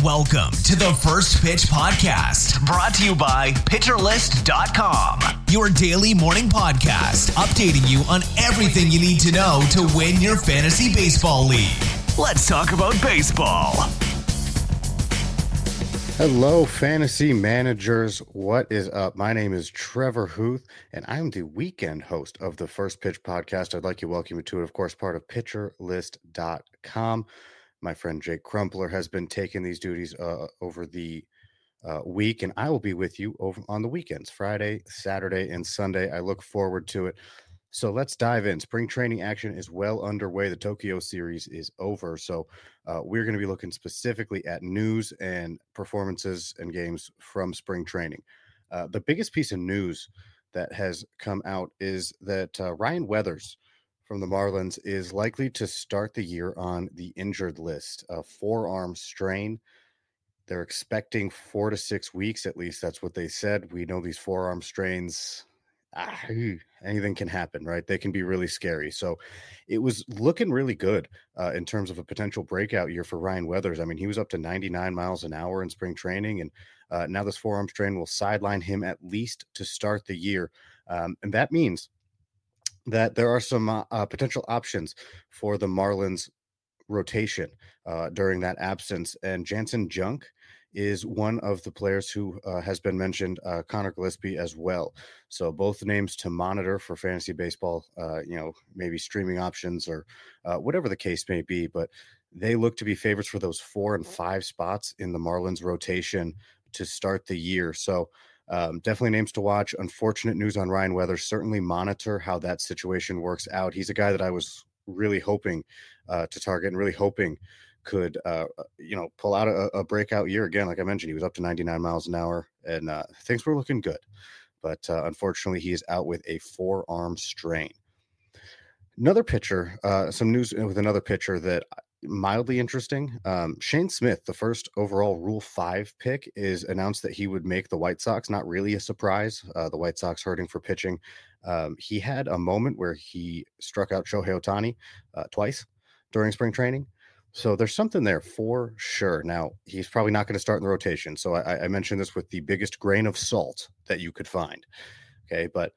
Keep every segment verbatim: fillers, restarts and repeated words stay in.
Welcome to the First Pitch Podcast, brought to you by pitcher list dot com, your daily morning podcast, updating you on everything you need to know to win your fantasy baseball league. Let's talk about baseball. Hello, fantasy managers. What is up? My name is Trevor Huth, and I'm the weekend host of the First Pitch Podcast. I'd like to welcome you to it, of course, part of pitcher list dot com. My friend Jake Crumpler has been taking these duties uh, over the uh, week, and I will be with you over on the weekends, Friday, Saturday, and Sunday. I look forward to it. So let's dive in. Spring training action is well underway. The Tokyo series is over. So uh, we're going to be looking specifically at news and performances and games from spring training. Uh, the biggest piece of news that has come out is that uh, Ryan Weathers from the Marlins is likely to start the year on the injured list, a forearm strain. They're expecting four to six weeks, at least that's what they said. We know these forearm strains, ah, anything can happen, right? They can be really scary. So it was looking really good uh, in terms of a potential breakout year for Ryan Weathers. I mean, he was up to ninety-nine miles an hour in spring training, and uh, now this forearm strain will sideline him at least to start the year. Um, and that means that there are some uh, uh, potential options for the Marlins rotation uh, during that absence. And Jansen Junk is one of the players who uh, has been mentioned, uh, Connor Gillespie as well. So both names to monitor for fantasy baseball, uh, you know, maybe streaming options or uh, whatever the case may be. But they look to be favorites for those four and five spots in the Marlins rotation to start the year. So Um, definitely names to watch. Unfortunate news on Ryan Weathers. Certainly monitor how that situation works out. He's a guy that I was really hoping uh, to target and really hoping could, uh, you know, pull out a, a breakout year again. Like I mentioned, he was up to ninety-nine miles an hour and uh, things were looking good. But uh, unfortunately, he is out with a forearm strain. Another pitcher, uh, some news with another pitcher that mildly interesting. Um, Shane Smith, the first overall Rule five pick, is announced that he would make the White Sox. Not really a surprise. Uh, the White Sox hurting for pitching. Um, he had a moment where he struck out Shohei Ohtani uh, twice during spring training. So there's something there for sure. Now, he's probably not going to start in the rotation. So I, I mentioned this with the biggest grain of salt that you could find. Okay, but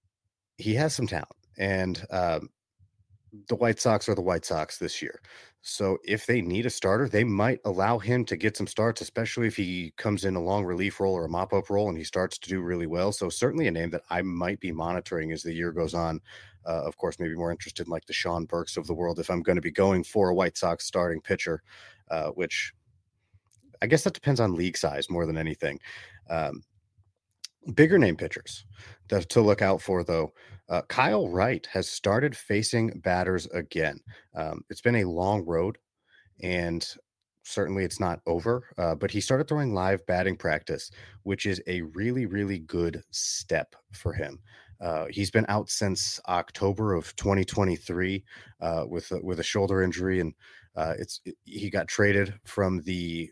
he has some talent. And um, the White Sox are the White Sox this year. So if they need a starter, they might allow him to get some starts, especially if he comes in a long relief role or a mop-up role and he starts to do really well. So certainly a name that I might be monitoring as the year goes on. Uh, of course, maybe more interested in like the Sean Burks of the world if I'm going to be going for a White Sox starting pitcher, uh, which I guess that depends on league size more than anything. Um, Bigger name pitchers that to look out for, though. Uh, Kyle Wright has started facing batters again. Um, it's been a long road, and certainly it's not over, uh, but he started throwing live batting practice, which is a really, really good step for him. Uh, he's been out since October of twenty twenty-three uh, with, with a shoulder injury, and uh, it's it, he got traded from the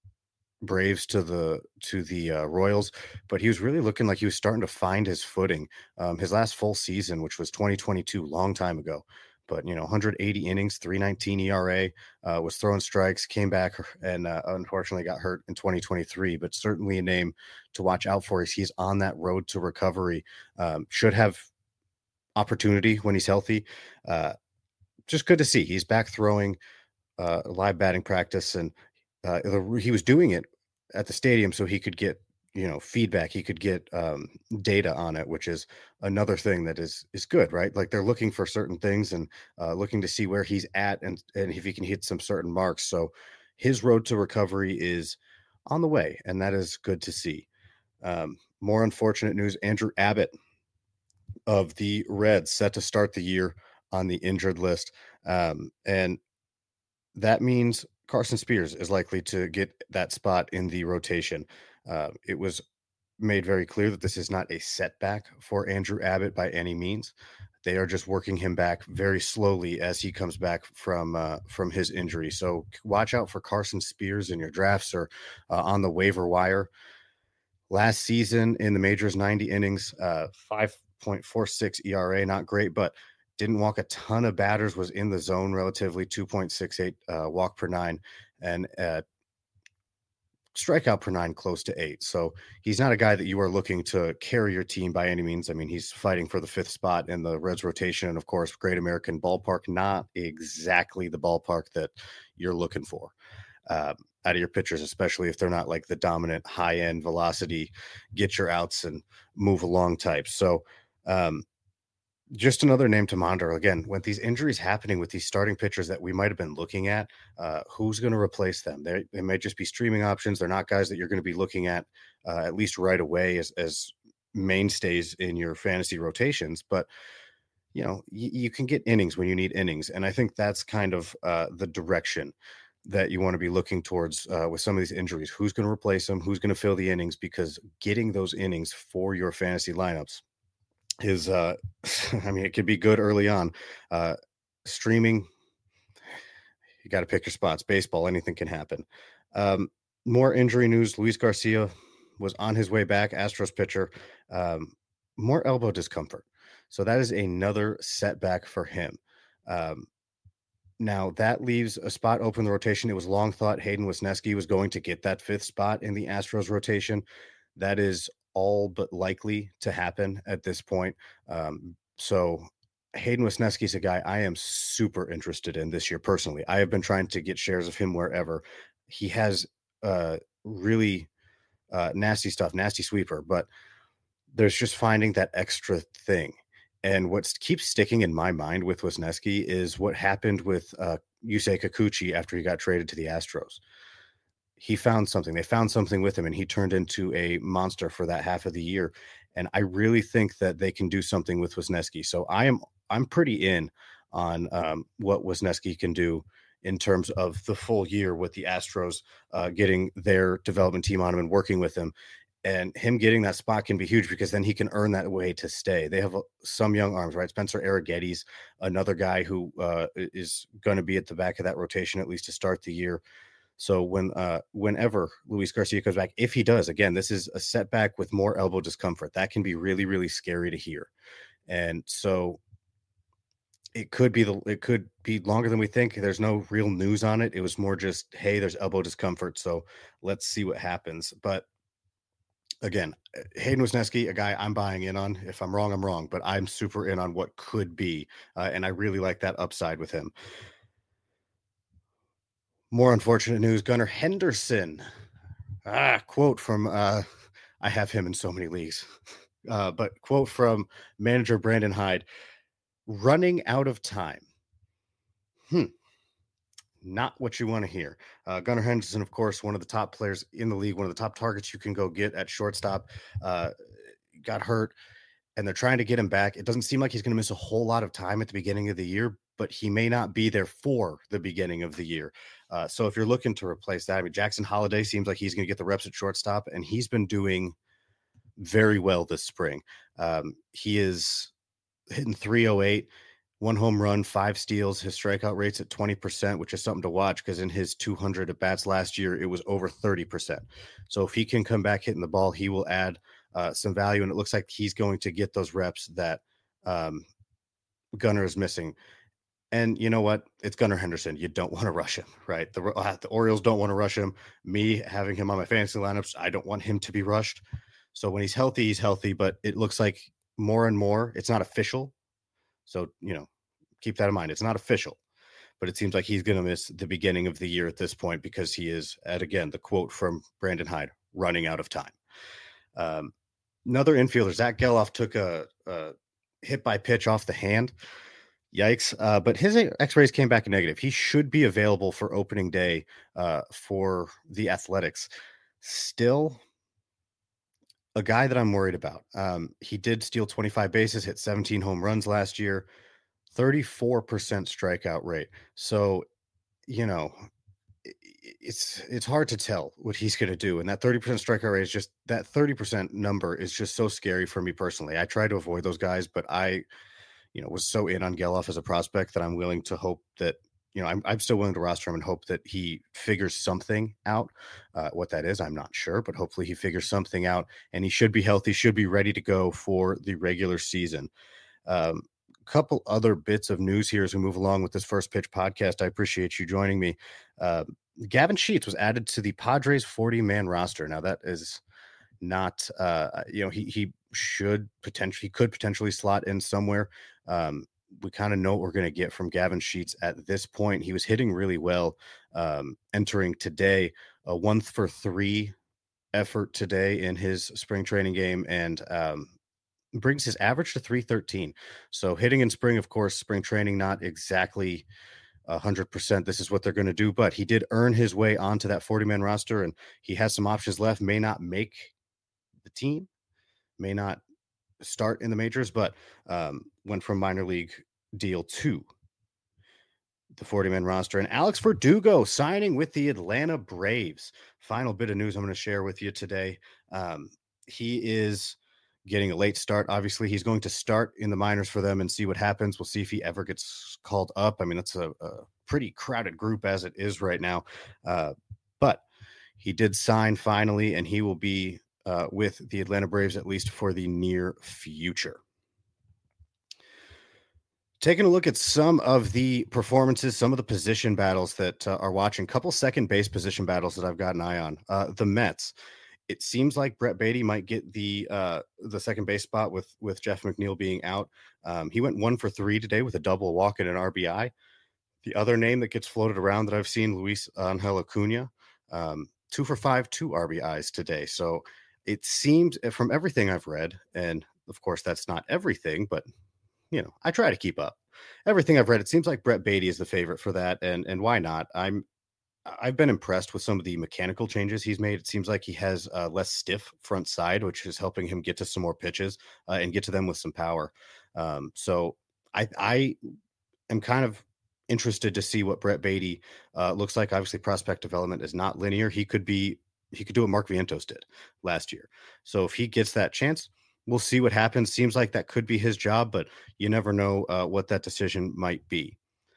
Braves to the to the uh, Royals, but he was really looking like he was starting to find his footing. Um, his last full season, which was twenty twenty-two, long time ago, but you know, one hundred eighty innings, three nineteen E R A, uh, was throwing strikes, came back and uh, unfortunately got hurt in twenty twenty-three. But certainly a name to watch out for. He's on that road to recovery. Um, should have opportunity when he's healthy. Uh, just good to see he's back throwing uh, live batting practice, and uh, he was doing it at the stadium so he could get, you know, feedback. He could get um, data on it, which is another thing that is, is good, right? Like they're looking for certain things and uh, looking to see where he's at and, and if he can hit some certain marks. So his road to recovery is on the way, and that is good to see. Um, more unfortunate news, Andrew Abbott of the Reds set to start the year on the injured list. Um, and that means Carson Spears is likely to get that spot in the rotation. Uh, it was made very clear that this is not a setback for Andrew Abbott by any means. They are just working him back very slowly as he comes back from uh, from his injury. So watch out for Carson Spears in your drafts or uh, on the waiver wire. Last season in the majors, ninety innings, uh, five point four six E R A, not great, but didn't walk a ton of batters, was in the zone relatively, two point six eight uh, walk per nine, and uh, strikeout per nine close to eight. So he's not a guy that you are looking to carry your team by any means. I mean, he's fighting for the fifth spot in the Reds rotation. And of course, Great American Ballpark, not exactly the ballpark that you're looking for uh, out of your pitchers, especially if they're not like the dominant high end velocity, get your outs and move along types. So um, just another name to monitor. Again, with these injuries happening with these starting pitchers that we might have been looking at, uh, who's going to replace them? They, they may just be streaming options. They're not guys that you're going to be looking at uh, at least right away as, as mainstays in your fantasy rotations. But, you know, y- you can get innings when you need innings. And I think that's kind of uh, the direction that you want to be looking towards uh, with some of these injuries. Who's going to replace them? Who's going to fill the innings? Because getting those innings for your fantasy lineups is uh I mean, it could be good early on. Uh streaming, you got to pick your spots. Baseball, anything can happen. Um more injury news. Luis Garcia was on his way back, Astros pitcher. Um more elbow discomfort, so that is another setback for him. Um now that leaves a spot open in the rotation. It was long thought Hayden Wesneski was going to get that fifth spot in the Astros rotation. That is all but likely to happen at this point. Um, so Hayden Wesneski is a guy I am super interested in this year personally. I have been trying to get shares of him wherever. He has uh, really uh, nasty stuff, nasty sweeper, but there's just finding that extra thing. And what keeps sticking in my mind with Wesneski is what happened with uh, Yusei Kikuchi after he got traded to the Astros. He found something. They found something with him, and he turned into a monster for that half of the year. And I really think that they can do something with Wesneski. So I am I'm pretty in on um, what Wesneski can do in terms of the full year with the Astros uh, getting their development team on him and working with him. And him getting that spot can be huge because then he can earn that way to stay. They have some young arms, right? Spencer Arrigetti's another guy who uh, is going to be at the back of that rotation, at least to start the year. So when, uh, whenever Luis Garcia comes back, if he does, again, this is a setback with more elbow discomfort. That can be really, really scary to hear. And so it could be the, it could be longer than we think. There's no real news on it. It was more just, hey, there's elbow discomfort. So let's see what happens. But again, Hayden Wesneski, a guy I'm buying in on. If I'm wrong, I'm wrong, but I'm super in on what could be. Uh, and I really like that upside with him. More unfortunate news, Gunnar Henderson. Ah, quote from, uh, I have him in so many leagues, uh, but quote from manager Brandon Hyde, running out of time. Hmm. Not what you want to hear. Uh, Gunnar Henderson, of course, one of the top players in the league, one of the top targets you can go get at shortstop, uh, got hurt, and they're trying to get him back. It doesn't seem like he's going to miss a whole lot of time at the beginning of the year, but he may not be there for the beginning of the year. Uh, so if you're looking to replace that, I mean, Jackson Holliday seems like he's going to get the reps at shortstop, and he's been doing very well this spring. Um, he is hitting three oh eight, one home run, five steals. His strikeout rate's at twenty percent, which is something to watch because in his two hundred at bats last year, it was over thirty percent. So if he can come back hitting the ball, he will add uh, some value, and it looks like he's going to get those reps that um, Gunnar is missing. And you know what? It's Gunnar Henderson. You don't want to rush him, right? The, uh, the Orioles don't want to rush him. Me having him on my fantasy lineups, I don't want him to be rushed. So when he's healthy, he's healthy, but it looks like more and more, it's not official. So, you know, keep that in mind. It's not official, but it seems like he's going to miss the beginning of the year at this point because he is, at again, the quote from Brandon Hyde, running out of time. Um, another infielder, Zach Geloff, took a, a hit by pitch off the hand. Yikes. Uh, but his x-rays came back negative. He should be available for opening day uh, for the Athletics. Still a guy that I'm worried about. Um, he did steal twenty-five bases, hit seventeen home runs last year, thirty-four percent strikeout rate. So, you know, it's it's hard to tell what he's going to do. And that thirty percent strikeout rate is just, that thirty percent number is just so scary for me personally. I try to avoid those guys, but I, you know, was so in on Geloff as a prospect that I'm willing to hope that, you know, I'm, I'm still willing to roster him and hope that he figures something out. Uh, what that is, I'm not sure, but hopefully he figures something out, and he should be healthy, should be ready to go for the regular season. Um, couple other bits of news here as we move along with this First Pitch podcast. I appreciate you joining me. Uh, Gavin Sheets was added to the Padres forty-man roster. Now that is not, uh, you know, he he should potentially, he could potentially slot in somewhere. Um, we kind of know what we're going to get from Gavin Sheets at this point. He was hitting really well um, entering today, a one for three effort today in his spring training game, and um, brings his average to three thirteen. So hitting in spring, of course, spring training, not exactly one hundred percent this is what they're going to do, but he did earn his way onto that forty-man roster, and he has some options left. May not make the team, may not start in the majors, but um, went from minor league deal to the forty-man roster. And Alex Verdugo signing with the Atlanta Braves. Final bit of news I'm going to share with you today. Um, he is getting a late start. Obviously, he's going to start in the minors for them and see what happens. We'll see if he ever gets called up. I mean, it's a, a pretty crowded group as it is right now. Uh, but he did sign finally, and he will be uh, with the Atlanta Braves at least for the near future. Taking a look at some of the performances, some of the position battles that uh, are watching, couple second base position battles that I've got an eye on. Uh, the Mets. It seems like Brett Baty might get the uh, the second base spot with with Jeff McNeil being out. Um, he went one for three today with a double, walk, and an R B I. The other name that gets floated around that I've seen, Luis Angel Acuna, um, two for five, two R B Is today. So it seems, from everything I've read, and of course that's not everything, but you know, I try to keep up. Everything I've read, it seems like Brett Baty is the favorite for that, and and why not? I'm I've been impressed with some of the mechanical changes he's made. It seems like he has a less stiff front side, which is helping him get to some more pitches uh, and get to them with some power. Um, so I, I am kind of interested to see what Brett Baty uh, looks like. Obviously, prospect development is not linear. He could be, he could do what Mark Vientos did last year. So if he gets that chance, we'll see what happens. Seems like that could be his job, but you never know uh, what that decision might be.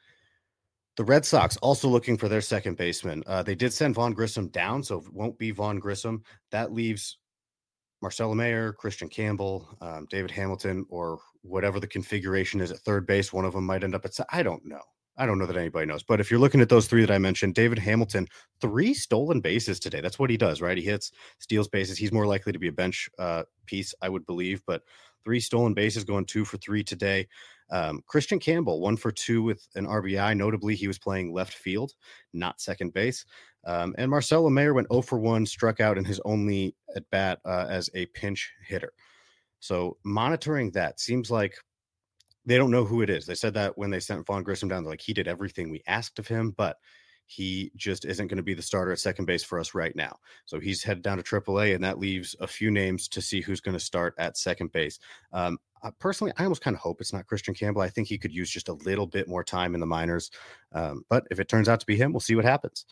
The Red Sox also looking for their second baseman. Uh, they did send Vaughn Grissom down, so it won't be Vaughn Grissom. That leaves Marcelo Mayer, Christian Campbell, um, David Hamilton, or whatever the configuration is at third base. One of them might end up at, I don't know. I don't know that anybody knows. But if you're looking at those three that I mentioned, David Hamilton, three stolen bases today. That's what he does, right? He hits, steals bases. He's more likely to be a bench uh, piece, I would believe. But three stolen bases, going two for three today. Um, Christian Campbell, one for two with an R B I. Notably, he was playing left field, not second base. Um, and Marcelo Mayer went zero for one, struck out in his only at bat uh, as a pinch hitter. So monitoring that, seems like they don't know who it is. They said that when they sent Vaughn Grissom down, they're like, he did everything we asked of him, but he just isn't going to be the starter at second base for us right now. So he's headed down to triple A, and that leaves a few names to see who's going to start at second base. Um, uh, personally, I almost kind of hope it's not Christian Campbell. I think he could use just a little bit more time in the minors. Um, but if it turns out to be him, we'll see what happens.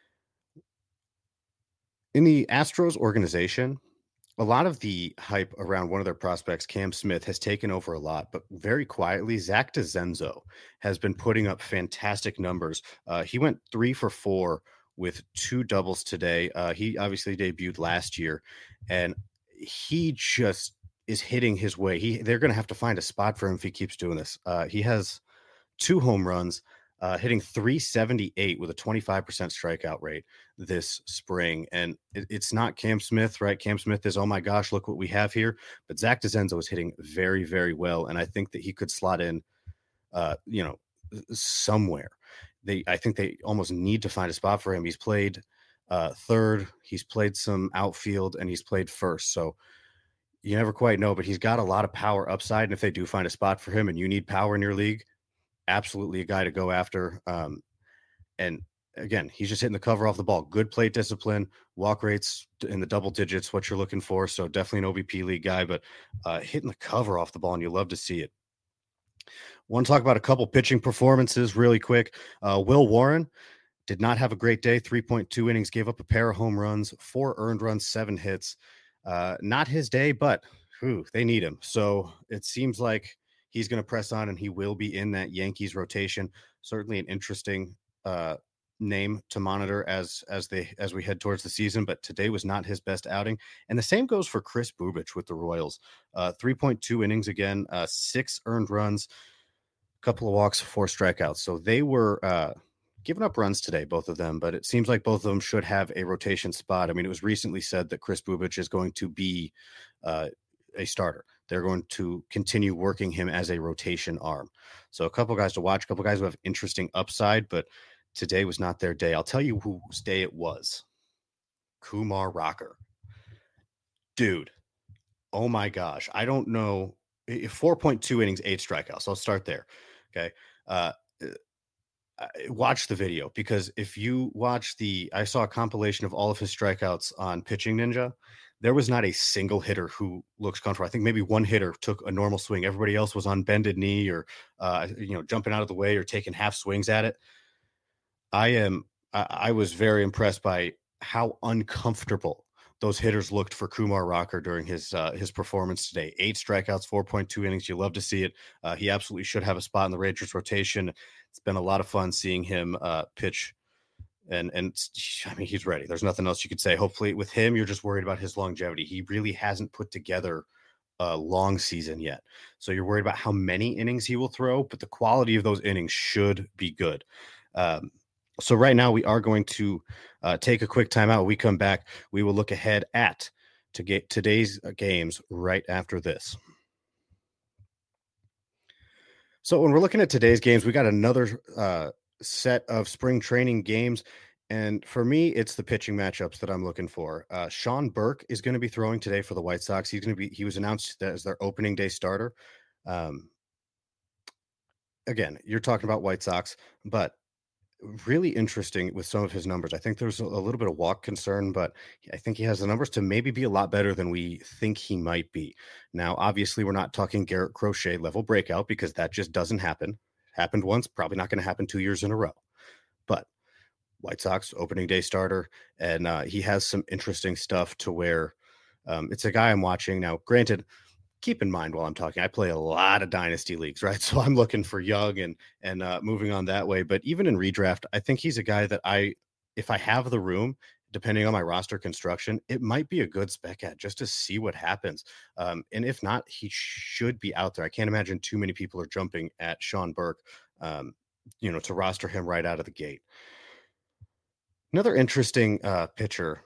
In the Astros organization, a lot of the hype around one of their prospects, Cam Smith, has taken over a lot, but very quietly, Zach DeZenzo has been putting up fantastic numbers. Uh, he went three for four with two doubles today. Uh, he obviously debuted last year, and he just is hitting his way. He They're going to have to find a spot for him if he keeps doing this. Uh, he has two home runs, Uh, hitting three seventy-eight with a twenty-five percent strikeout rate this spring. And it, it's not Cam Smith, right? Cam Smith is, oh my gosh, look what we have here. But Zach DeZenzo is hitting very, very well. And I think that he could slot in, uh, you know, somewhere. They, I think they almost need to find a spot for him. He's played uh, third, he's played some outfield, and he's played first. So you never quite know, but he's got a lot of power upside. And if they do find a spot for him and you need power in your league, absolutely a guy to go after. Um, and again, he's just hitting the cover off the ball. Good plate discipline, walk rates in the double digits, what you're looking for. So definitely an O B P league guy, but uh, hitting the cover off the ball, and you love to see it. Want to talk about a couple pitching performances really quick. Uh, Will Warren did not have a great day. three point two innings, gave up a pair of home runs, four earned runs, seven hits. Uh, not his day, but whew, they need him. So it seems like he's going to press on, and he will be in that Yankees rotation. Certainly an interesting uh, name to monitor as as they as we head towards the season. But today was not his best outing, and the same goes for Chris Bubich with the Royals. Uh, three point two innings again, uh, six earned runs, a couple of walks, four strikeouts. So they were uh, given up runs today, both of them, but it seems like both of them should have a rotation spot. I mean, it was recently said that Kris Bubic is going to be uh, a starter. They're going to continue working him as a rotation arm. So a couple guys to watch, a couple guys who have interesting upside, but today was not their day. I'll tell you whose day it was. Kumar Rocker. Dude, oh my gosh. I don't know. four point two innings, eight strikeouts. I'll start there. Okay. Uh, watch the video, because if you watch the, I saw a compilation of all of his strikeouts on Pitching Ninja. There was not a single hitter who looks comfortable. I think maybe one hitter took a normal swing. Everybody else was on bended knee or, uh, you know, jumping out of the way or taking half swings at it. I am, I, I was very impressed by how uncomfortable those hitters looked for Kumar Rocker during his uh, his performance today. Eight strikeouts, four point two innings. You love to see it. Uh, he absolutely should have a spot in the Rangers rotation. It's been a lot of fun seeing him uh, pitch, and and I mean, he's ready. There's nothing else you could say. Hopefully, with him, you're just worried about his longevity. He really hasn't put together a long season yet, so you're worried about how many innings he will throw, but the quality of those innings should be good. Um, So right now we are going to uh, take a quick timeout. When we come back, we will look ahead at to get today's games right after this. So when we're looking at today's games, we got another uh, set of spring training games. And for me, it's the pitching matchups that I'm looking for. Uh, Sean Burke is going to be throwing today for the White Sox. He's going to be, he was announced as their opening day starter. Um, again, you're talking about White Sox, but really interesting with some of his numbers. I think there's a little bit of walk concern, but I think he has the numbers to maybe be a lot better than we think he might be. Now, obviously, we're not talking Garrett Crochet level breakout, because that just doesn't happen. Happened once, probably not going to happen two years in a row. But White Sox opening day starter, and uh, he has some interesting stuff to where um, it's a guy I'm watching now. Granted, keep in mind while I'm talking, I play a lot of dynasty leagues, right? So I'm looking for young and and uh, moving on that way. But even in redraft, I think he's a guy that I, if I have the room, depending on my roster construction, it might be a good spec at just to see what happens. Um, and if not, he should be out there. I can't imagine too many people are jumping at Sean Burke, um, you know, to roster him right out of the gate. Another interesting uh, pitcher,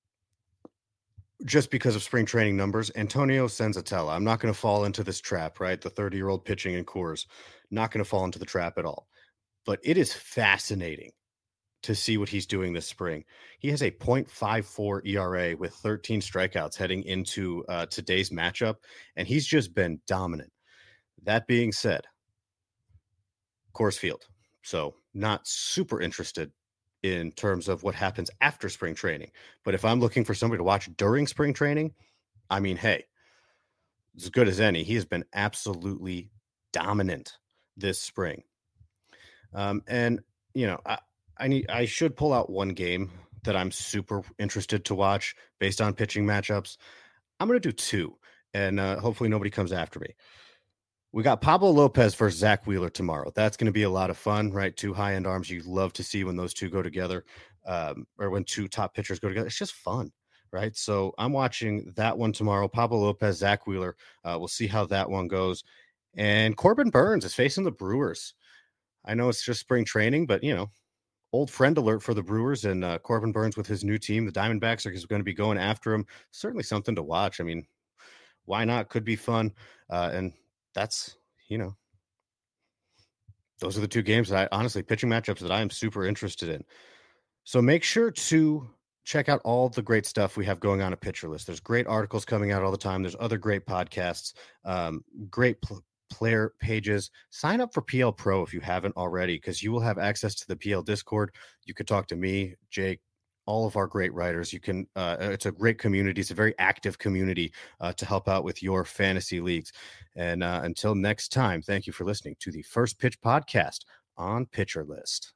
just because of spring training numbers, Antonio Senzatella. I'm not going to fall into this trap, right? The thirty-year-old pitching in Coors, not going to fall into the trap at all. But it is fascinating to see what he's doing this spring. He has a point five four E R A with thirteen strikeouts heading into uh, today's matchup, and he's just been dominant. That being said, Coors Field. So not super interested in terms of what happens after spring training. But if I'm looking for somebody to watch during spring training, I mean, hey, as good as any. He has been absolutely dominant this spring. Um, and, you know, I, I need, I should pull out one game that I'm super interested to watch based on pitching matchups. I'm going to do two, and uh, hopefully nobody comes after me. We got Pablo Lopez versus Zach Wheeler tomorrow. That's going to be a lot of fun, right? Two high-end arms. You love to see when those two go together, um, or when two top pitchers go together. It's just fun, right? So I'm watching that one tomorrow. Pablo Lopez, Zach Wheeler. Uh, we'll see how that one goes. And Corbin Burns is facing the Brewers. I know it's just spring training, but, you know, old friend alert for the Brewers, and uh, Corbin Burns with his new team. The Diamondbacks are going to be going after him. Certainly something to watch. I mean, why not? Could be fun. Uh, and that's, you know, those are the two games that I honestly, pitching matchups that I am super interested in. So make sure to check out all the great stuff we have going on at Pitcher List. There's great articles coming out all the time. There's other great podcasts, um, great pl- player pages. Sign up for P L Pro if you haven't already, because you will have access to the P L Discord. You could talk to me, Jake, all of our great writers. You can, uh, it's a great community. It's a very active community uh, to help out with your fantasy leagues. And uh, until next time, thank you for listening to the First Pitch Podcast on Pitcher List.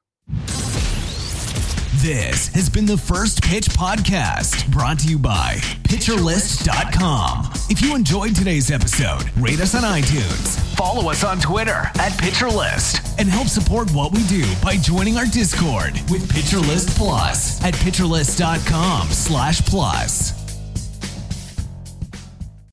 This has been the First Pitch Podcast, brought to you by Pitcher List dot com. If you enjoyed today's episode, rate us on iTunes, follow us on Twitter at PitcherList, and help support what we do by joining our Discord with PitcherList Plus at PitcherList dot com slash plus.